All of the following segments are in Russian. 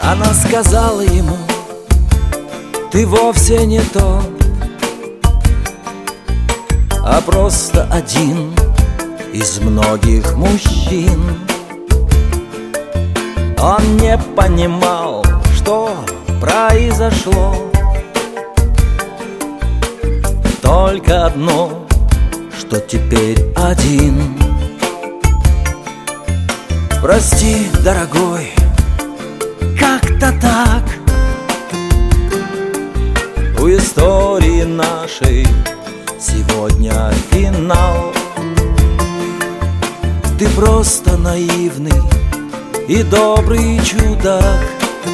Она сказала ему: ты вовсе не тот, а просто один из многих мужчин. Он не понимал, что произошло. Только одно, что теперь один. Прости, дорогой, как-то так. У истории нашей сегодня финал. Ты просто наивный и добрый чудак.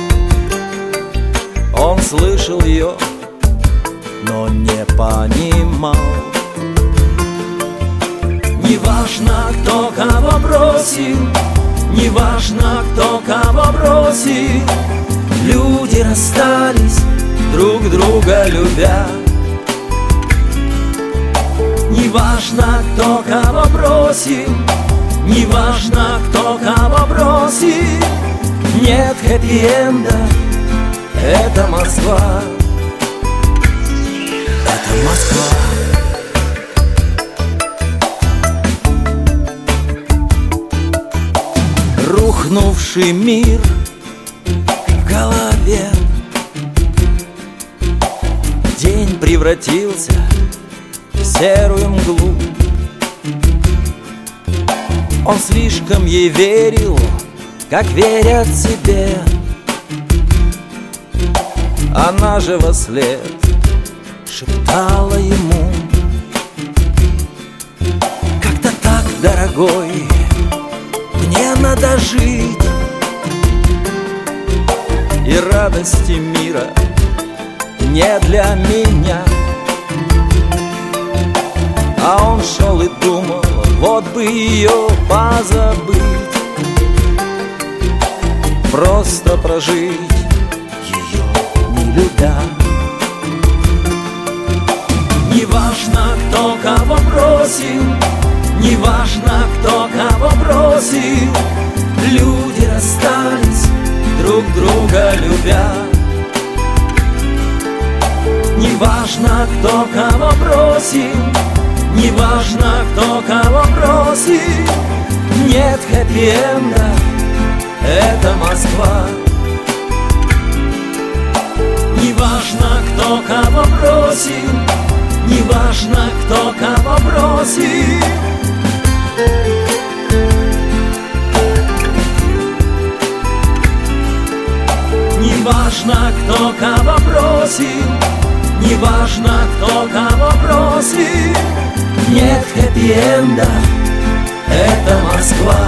Он слышал ее, но не понимал. Неважно, кто кого бросил, неважно, кто кого бросил, люди расстались, друг друга любя. Неважно, кто кого бросил, неважно, кто кого бросил, нет хэппи-энда, это Москва. Это Москва. Рухнувший мир в голове. День превратился в серую мглу. Он слишком ей верил, как верят себе. Она же вослед шептала ему: как-то так, дорогой, мне надо жить, и радости мира не для меня. А он шел и думал, вот бы ее позабыть, просто прожить ее не любя. Неважно, кто кого бросил, неважно, кто кого бросил, люди расстались, друг друга любя. Неважно, кто кого бросил, неважно, кто кого бросил, нет хэппи-энда, это Москва. Неважно, кто кого бросил, неважно, кто кого бросил. Неважно, кто кого бросил, неважно, кто кого бросил, нет хэппи-энда, это Москва.